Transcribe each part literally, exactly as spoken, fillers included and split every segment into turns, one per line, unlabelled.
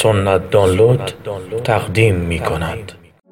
سنت دانلود تقدیم می کند.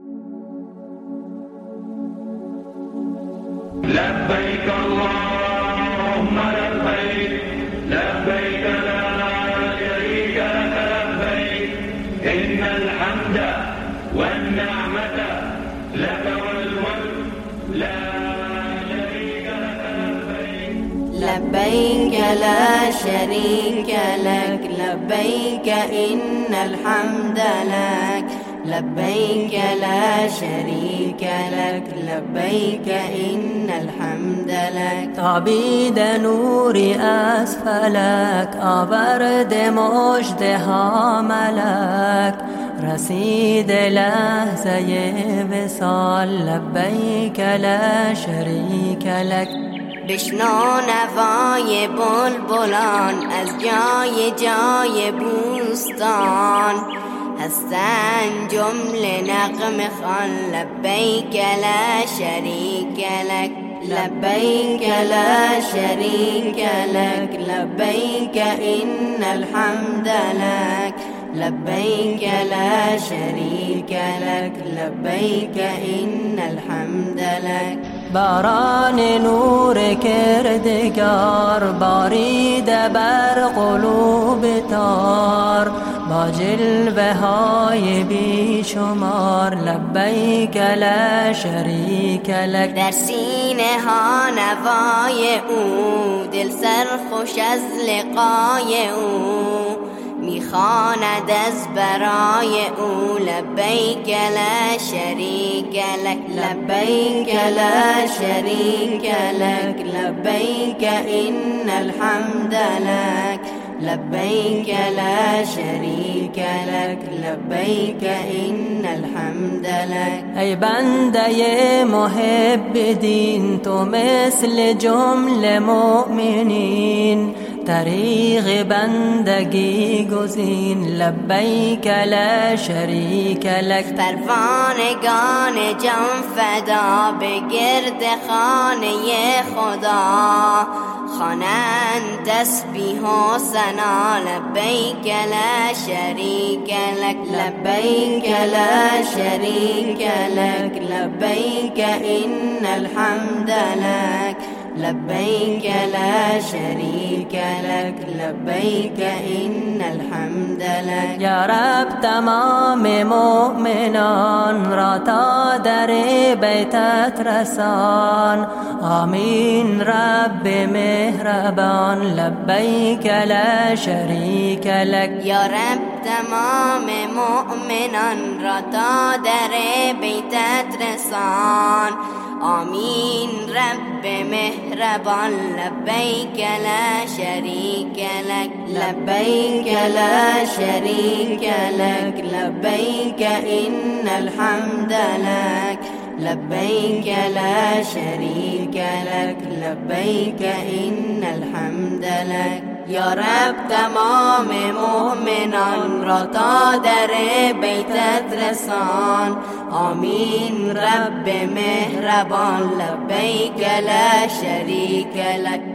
لبیک اللهم لبیک لبیک لا شریک لک لبیک ان الحمد والنعمة لك والملك لا شریک لك لبیک
لبيك لا شريك لك لبيك إن الحمد لك لبيك لا شريك لك لبيك إن الحمد لك تابید نوری از فلک آورد مژدها ملک رسید لحظه وصال لبیک لا شریک لک بشنو نوای بلبلان از جای جای بوستان هستند جمله نغمه خوان لبیک لا شریک لک لبیک لا شریک لک لبیک ان الحمد لک لبیک لا شریک لک لبیک ان الحمد لک باران نور کردگار باریده بر قلوب تار با جلوه های بیشمار لبیک لا شریک لک در سینه ها نوای او دل سرخوش از لقای او میخواند از برای او لبیک لا شریک لک لبیک لا شریک لک لبیک ان الحمد لک لبیک لا شریک لک لبیک ان الحمد لک ای بنده محب دین تو مثل جمله مؤمنین طریق بندگی گزین لبیک لا شریک لک پروانگان جان فدا به گرد خانه خدا خوانند تسبیح و ثنا لبیک لا شریک لک لبیک لا شریک لک لبیک ان الحمد لک لبیک لا شریک لک لبیک ان الحمد لک یا رب تمام مؤمنان را تا در بیتت رسان آمین رب مهربان لبیک لا شریک لک یا رب تمام مؤمنان را تا در بیتت رسان آمین رب مهربان لبیک لا شریک لک لبیک لا شریک لک لبیک ان الحمد لک لبیک لا شریک لک لبیک ان الحمد لک یا رب تمام مؤمنان را تا در بیتت رسان آمین رب مهربان لبیک لا شریک لک